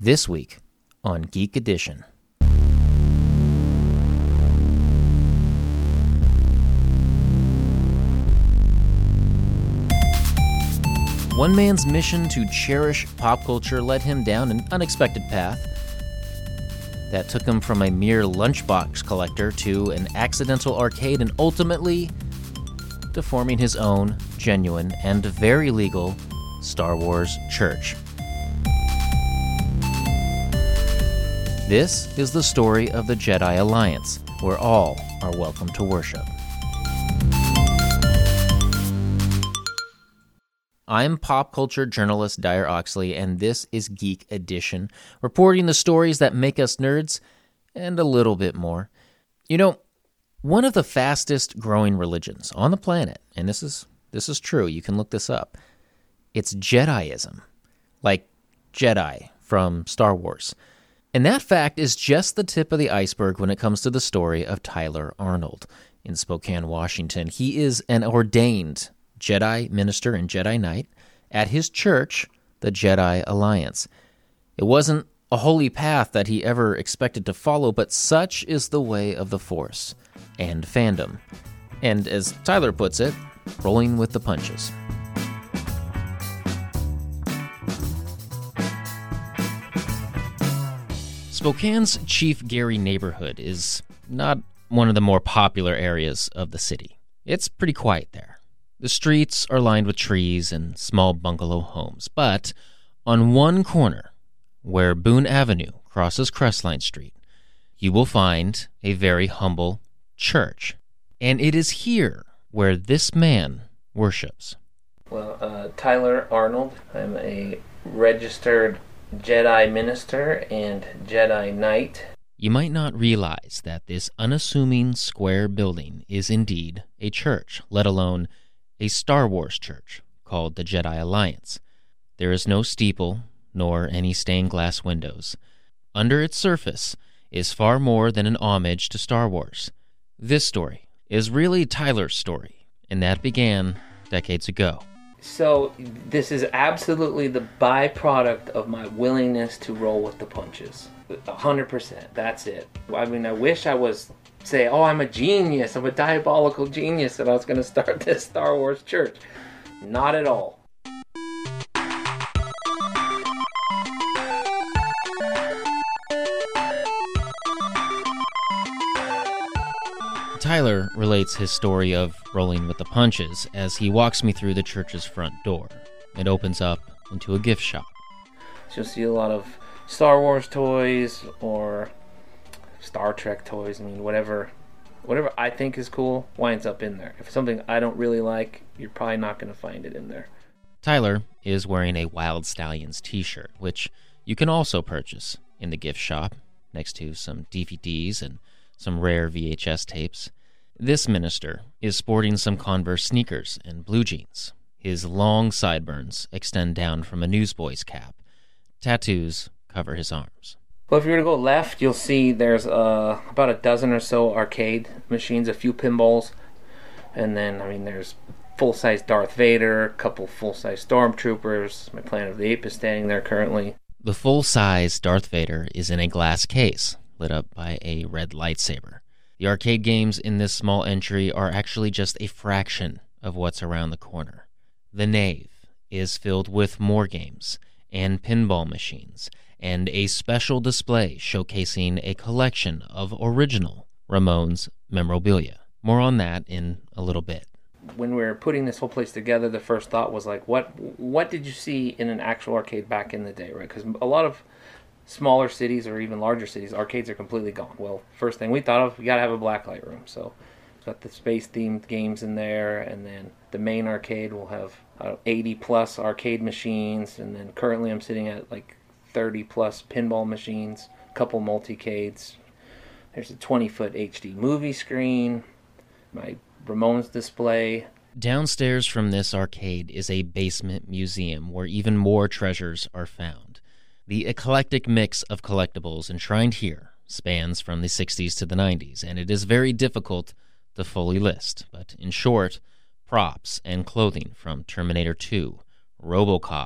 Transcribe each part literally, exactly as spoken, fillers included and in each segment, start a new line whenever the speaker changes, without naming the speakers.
This week on Geek Edition. One man's mission to cherish pop culture led him down an unexpected path that took him from a mere lunchbox collector to an accidental arcade and ultimately to forming his own genuine and very legal Star Wars church. This is the story of the Jedi Alliance, where all are welcome to worship. I'm pop culture journalist Dyer Oxley, and this is Geek Edition, reporting the stories that make us nerds and a little bit more. You know, one of the fastest growing religions on the planet, and this is this is true, you can look this up, it's Jediism, like Jedi from Star Wars. And that fact is just the tip of the iceberg when it comes to the story of Tyler Arnold in Spokane, Washington. He is an ordained Jedi minister and Jedi Knight at his church, the Jedi Alliance. It wasn't a holy path that he ever expected to follow, but such is the way of the Force and fandom. And as Tyler puts it, rolling with the punches. Spokane's Chief Gary neighborhood is not one of the more popular areas of the city. It's pretty quiet there. The streets are lined with trees and small bungalow homes, but on one corner, where Boone Avenue crosses Crestline Street, you will find a very humble church. And it is here where this man worships.
Well, uh, Tyler Arnold. I'm a registered Jedi minister and Jedi Knight.
You might not realize that this unassuming square building is indeed a church, let alone a Star Wars church called the Jedi Alliance. There is no steeple, nor any stained glass windows. Under its surface is far more than an homage to Star Wars. This story is really Tyler's story, and that began decades ago.
So this is absolutely the byproduct of my willingness to roll with the punches. A hundred percent. That's it. I mean, I wish I was, say, oh, I'm a genius. I'm a diabolical genius, and I was going to start this Star Wars church. Not at all.
Tyler relates his story of rolling with the punches as he walks me through the church's front door. It opens up into a gift shop.
So you'll see a lot of Star Wars toys or Star Trek toys. I mean, whatever whatever I think is cool winds up in there. If it's something I don't really like, you're probably not going to find it in there.
Tyler is wearing a Wild Stallions t-shirt, which you can also purchase in the gift shop, next to some D V Ds and some rare V H S tapes. This minister is sporting some Converse sneakers and blue jeans. His long sideburns extend down from a newsboy's cap. Tattoos cover his arms.
Well, if you were to go left, you'll see there's uh, about a dozen or so arcade machines, a few pinballs, and then, I mean, there's full-size Darth Vader, a couple full-size Stormtroopers. My Planet of the Apes is standing there currently.
The full-size Darth Vader is in a glass case, lit up by a red lightsaber. The arcade games in this small entry are actually just a fraction of what's around the corner. The nave is filled with more games and pinball machines, and a special display showcasing a collection of original Ramones memorabilia. More on that in a little bit.
When we were putting this whole place together, the first thought was like, what what did you see in an actual arcade back in the day, right? Because a lot of smaller cities or even larger cities, arcades are completely gone. Well, first thing we thought of, we got to have a blacklight room. So we've got the space-themed games in there, and then the main arcade will have uh, eighty plus arcade machines, and then currently I'm sitting at like thirty plus pinball machines, a couple multicades. There's a twenty foot H D movie screen, my Ramones display.
Downstairs from this arcade is a basement museum where even more treasures are found. The eclectic mix of collectibles enshrined here spans from the sixties to the nineties, and it is very difficult to fully list. But in short, props and clothing from Terminator two, RoboCop,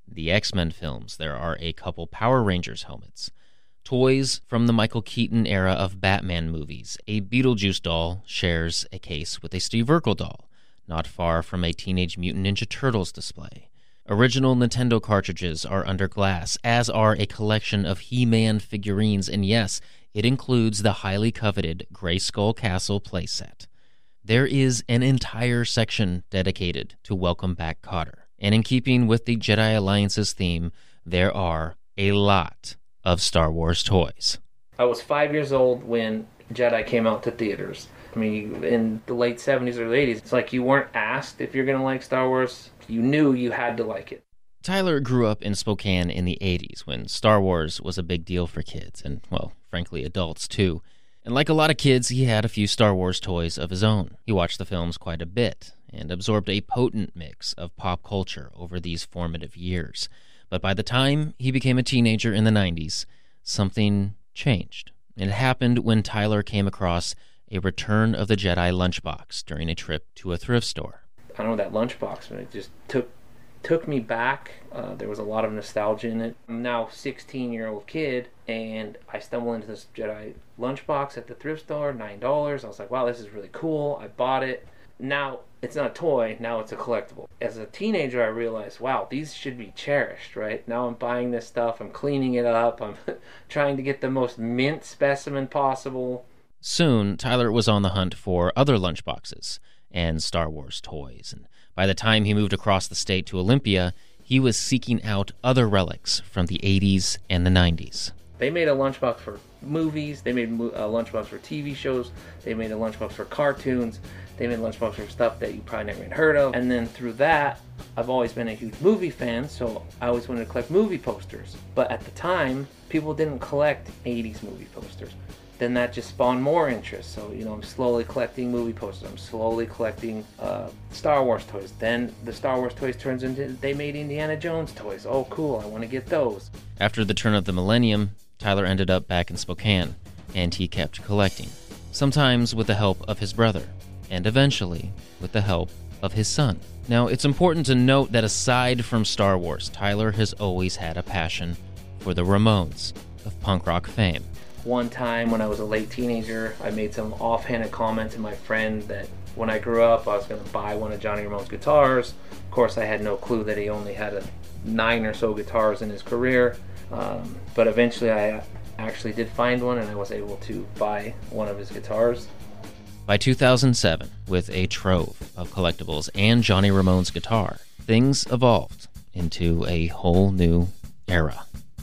the X-Men films, there are a couple Power Rangers helmets. Toys from the Michael Keaton era of Batman movies. A Beetlejuice doll shares a case with a Steve Urkel doll, not far from a Teenage Mutant Ninja Turtles display. Original Nintendo cartridges are under glass, as are a collection of He-Man figurines, and yes, it includes the highly coveted Grayskull Castle playset. There is an entire section dedicated to Welcome Back Kotter, and in keeping with the Jedi Alliance's theme, there are a lot of Star Wars toys.
I was five years old when Jedi came out to theaters. I mean, in the late seventies or eighties, it's like you weren't asked if you're going to like Star Wars. You knew you had to like it.
Tyler grew up in Spokane in the eighties when Star Wars was a big deal for kids and, well, frankly, adults too. And like a lot of kids, he had a few Star Wars toys of his own. He watched the films quite a bit and absorbed a potent mix of pop culture over these formative years. But by the time he became a teenager in the nineties, something changed. It happened when Tyler came across a Return of the Jedi lunchbox during a trip to a thrift store.
I don't know that lunchbox, but it just took took me back. Uh, there was a lot of nostalgia in it. I'm now a sixteen-year-old kid, and I stumbled into this Jedi lunchbox at the thrift store, nine dollars. I was like, wow, this is really cool. I bought it. Now, it's not a toy, now it's a collectible. As a teenager, I realized, wow, these should be cherished, right? Now I'm buying this stuff, I'm cleaning it up, I'm trying to get the most mint specimen possible.
Soon, Tyler was on the hunt for other lunchboxes and Star Wars toys, and by the time he moved across the state to Olympia, he was seeking out other relics from the eighties and the nineties.
They made a lunchbox for movies, they made a lunchbox for T V shows, they made a lunchbox for cartoons, they made a lunchbox for stuff that you probably never even heard of. And then through that, I've always been a huge movie fan, so I always wanted to collect movie posters. But at the time, people didn't collect eighties movie posters. Then that just spawned more interest. So, you know, I'm slowly collecting movie posters. I'm slowly collecting uh, Star Wars toys. Then the Star Wars toys turns into, they made Indiana Jones toys. Oh, cool, I want to get those.
After the turn of the millennium, Tyler ended up back in Spokane, and he kept collecting, sometimes with the help of his brother, and eventually with the help of his son. Now, it's important to note that aside from Star Wars, Tyler has always had a passion for the Ramones of punk rock fame.
One time when I was a late teenager, I made some offhanded comment to my friend that when I grew up, I was going to buy one of Johnny Ramone's guitars. Of course, I had no clue that he only had a nine or so guitars in his career. Um, but eventually I actually did find one, and I was able to buy one of his guitars.
By two thousand seven, with a trove of collectibles and Johnny Ramone's guitar, things evolved into a whole new era.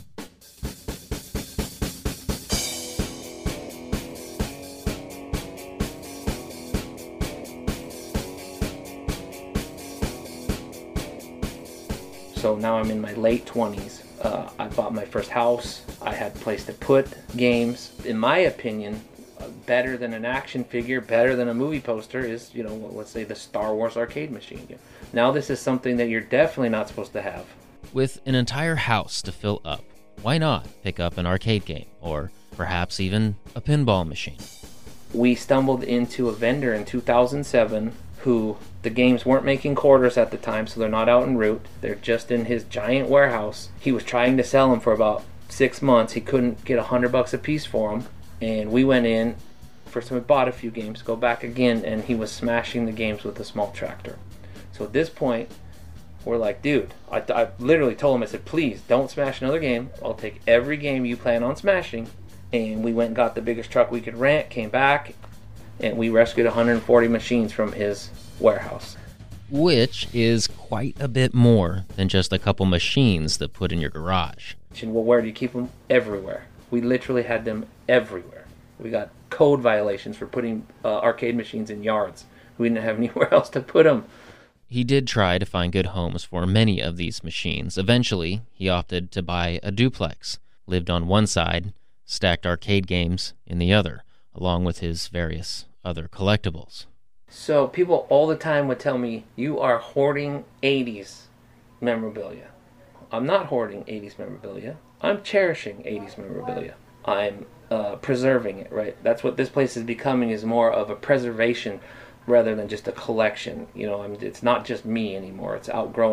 So now I'm in my late twenties. Uh, I bought my first house. I had a place to put games. In my opinion, uh, better than an action figure, better than a movie poster is, you know, let's say the Star Wars arcade machine. Now this is something that you're definitely not supposed to have.
With an entire house to fill up, why not pick up an arcade game, or perhaps even a pinball machine?
We stumbled into a vendor in two thousand seven who, the games weren't making quarters at the time, so they're not out en route. They're just in his giant warehouse. He was trying to sell them for about six months. He couldn't get a hundred bucks a piece for them. And we went in, first time we bought a few games, go back again, and he was smashing the games with a small tractor. So at this point, we're like, dude, I, I literally told him, I said, please don't smash another game. I'll take every game you plan on smashing. And we went and got the biggest truck we could rent, came back, and we rescued one hundred forty machines from his warehouse.
Which is quite a bit more than just a couple machines that put in your garage.
Well, where do you keep them? Everywhere. We literally had them everywhere. We got code violations for putting uh, arcade machines in yards. We didn't have anywhere else to put them.
He did try to find good homes for many of these machines. Eventually, he opted to buy a duplex, lived on one side, stacked arcade games in the other, along with his various other collectibles.
So people all the time would tell me, you are hoarding eighties memorabilia. I'm not hoarding eighties memorabilia. I'm cherishing eighties memorabilia. I'm uh, preserving it, right? That's what this place is becoming, is more of a preservation rather than just a collection. You know, I mean, it's not just me anymore. It's outgrown me.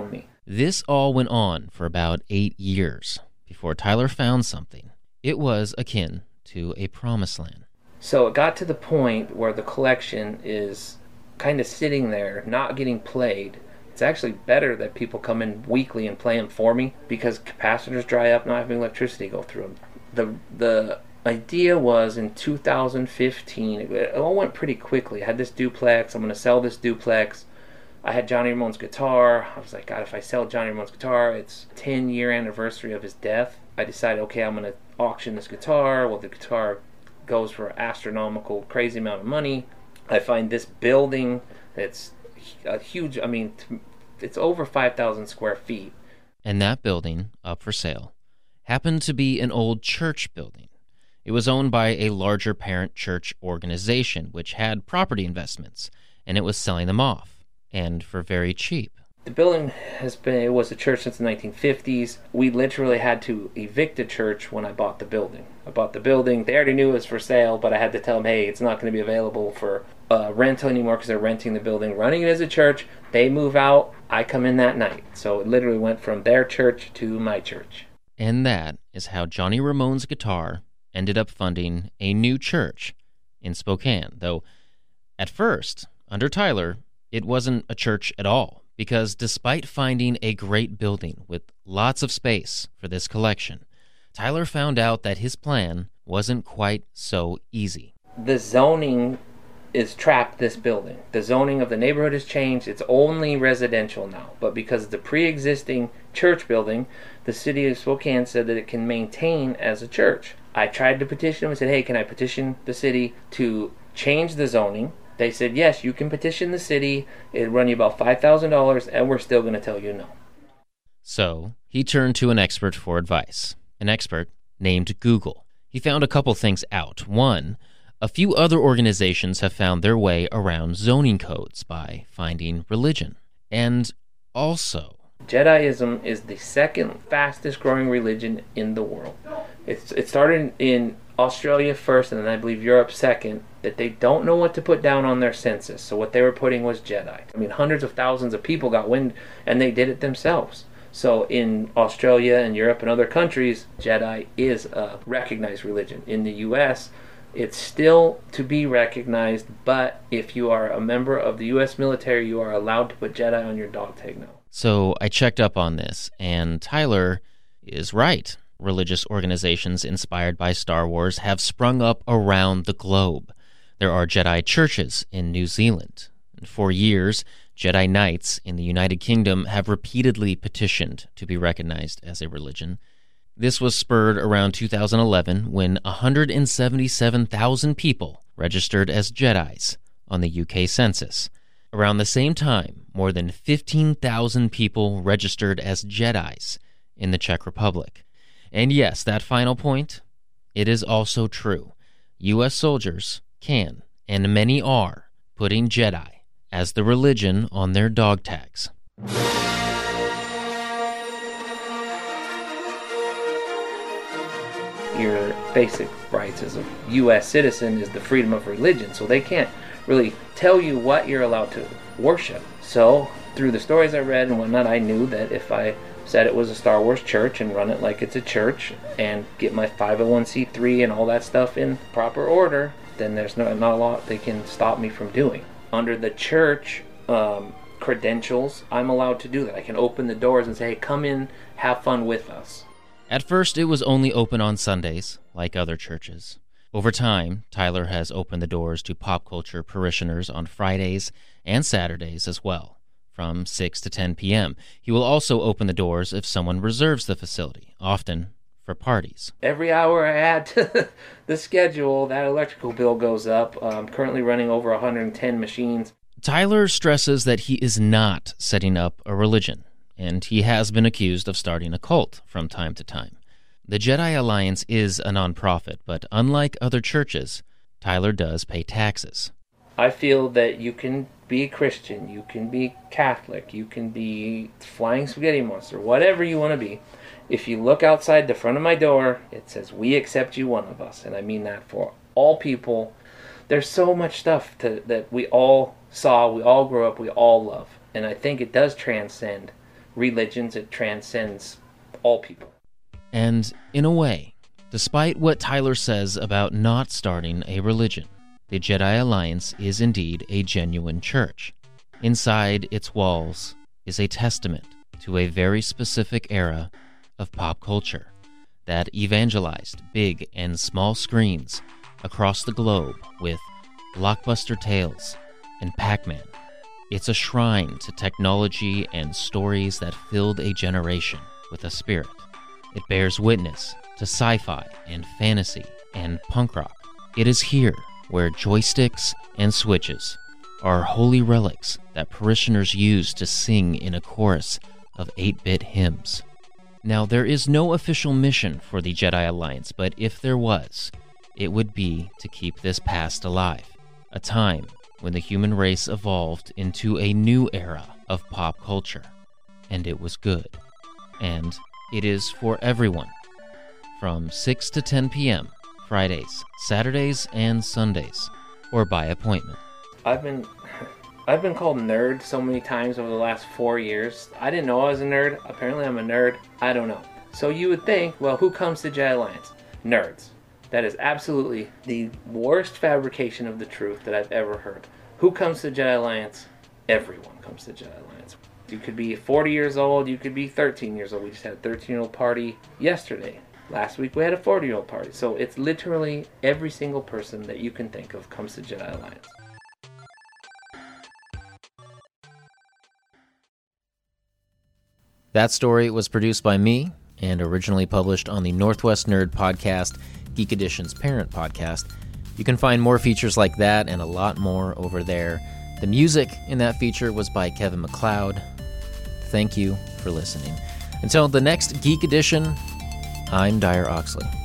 This all went on for about eight years before Tyler found something. It was akin to a promised land.
So it got to the point where the collection is kind of sitting there, not getting played. It's actually better that people come in weekly and play them for me because capacitors dry up, not having electricity go through them. The the idea was in two thousand fifteen, it all went pretty quickly. I had this duplex, I'm going to sell this duplex. I had Johnny Ramone's guitar. I was like, God, if I sell Johnny Ramone's guitar, it's ten year anniversary of his death. I decided, okay, I'm going to auction this guitar. Well, the guitar goes for an astronomical, crazy amount of money. I find this building that's a huge, I mean, it's over five thousand square feet.
And that building, up for sale, happened to be an old church building. It was owned by a larger parent church organization, which had property investments, and it was selling them off, and for very cheap.
The building has been, it was a church since the nineteen fifties. We literally had to evict a church when I bought the building. I bought the building. They already knew it was for sale, but I had to tell them, hey, it's not going to be available for uh, rental anymore because they're renting the building, running it as a church. They move out. I come in that night. So it literally went from their church to my church.
And that is how Johnny Ramone's guitar ended up funding a new church in Spokane, though at first, under Tyler, it wasn't a church at all. Because despite finding a great building with lots of space for this collection, Tyler found out that his plan wasn't quite so easy.
The zoning is trapped this building. The zoning of the neighborhood has changed. It's only residential now. But because it's a pre-existing church building, the city of Spokane said that it can maintain as a church. I tried to petition them and said, hey, can I petition the city to change the zoning? They said, yes, you can petition the city. It'll run you about five thousand dollars, and we're still going to tell you no.
So he turned to an expert for advice, an expert named Google. He found a couple things out. One, a few other organizations have found their way around zoning codes by finding religion. And also,
Jediism is the second fastest growing religion in the world. It's, it started in Australia first, and then I believe Europe second, that they don't know what to put down on their census. So what they were putting was Jedi. I mean, hundreds of thousands of people got wind, and they did it themselves. So in Australia and Europe and other countries, Jedi is a recognized religion. In the U S, it's still to be recognized, but if you are a member of the U S military, you are allowed to put Jedi on your dog tag now.
So I checked up on this, and Tyler is right. Religious organizations inspired by Star Wars have sprung up around the globe. There are Jedi churches in New Zealand. And for years, Jedi Knights in the United Kingdom have repeatedly petitioned to be recognized as a religion. This was spurred around two thousand eleven when one hundred seventy-seven thousand people registered as Jedis on the U K census. Around the same time, more than fifteen thousand people registered as Jedis in the Czech Republic. And yes, that final point, it is also true. U S soldiers can, and many are, putting Jedi as the religion on their dog tags.
Your basic rights as a U S citizen is the freedom of religion, so they can't really tell you what you're allowed to worship. So, through the stories I read and whatnot, I knew that if I said it was a Star Wars church and run it like it's a church and get my five oh one c three and all that stuff in proper order, then there's no, not a lot they can stop me from doing. Under the church um, credentials, I'm allowed to do that. I can open the doors and say, hey, come in, have fun with us.
At first, it was only open on Sundays, like other churches. Over time, Tyler has opened the doors to pop culture parishioners on Fridays and Saturdays as well, from six to ten p.m. He will also open the doors if someone reserves the facility, often for parties.
Every hour I add to the schedule, that electrical bill goes up. I'm currently running over one hundred ten machines.
Tyler stresses that he is not setting up a religion, and he has been accused of starting a cult from time to time. The Jedi Alliance is a nonprofit, but unlike other churches, Tyler does pay taxes.
I feel that you can be a Christian, you can be Catholic, you can be Flying Spaghetti Monster, whatever you want to be. If you look outside the front of my door, it says, we accept you, one of us. And I mean that for all people. There's so much stuff to, that we all saw, we all grew up, we all love. And I think it does transcend religions. It transcends all people.
And in a way, despite what Tyler says about not starting a religion, the Jedi Alliance is indeed a genuine church. Inside its walls is a testament to a very specific era of pop culture that evangelized big and small screens across the globe with blockbuster tales and Pac-Man. It's a shrine to technology and stories that filled a generation with a spirit. It bears witness to sci-fi and fantasy and punk rock. It is here where joysticks and switches are holy relics that parishioners use to sing in a chorus of eight-bit hymns. Now, there is no official mission for the Jedi Alliance, but if there was, it would be to keep this past alive, a time when the human race evolved into a new era of pop culture, and it was good. And it is for everyone, from six to ten p.m., Fridays, Saturdays, and Sundays, or by appointment.
I've been I've been called nerd so many times over the last four years. I didn't know I was a nerd. Apparently I'm a nerd. I don't know. So you would think, well, who comes to Jedi Alliance? Nerds. That is absolutely the worst fabrication of the truth that I've ever heard. Who comes to Jedi Alliance? Everyone comes to Jedi Alliance. You could be forty years old, you could be thirteen years old. We just had a thirteen-year-old party yesterday. Last week we had a forty-year-old party. So it's literally every single person that you can think of comes to Jedi Alliance.
That story was produced by me and originally published on the Northwest Nerd podcast, Geek Edition's parent podcast. You can find more features like that and a lot more over there. The music in that feature was by Kevin MacLeod. Thank you for listening. Until the next Geek Edition, I'm Dyer Oxley.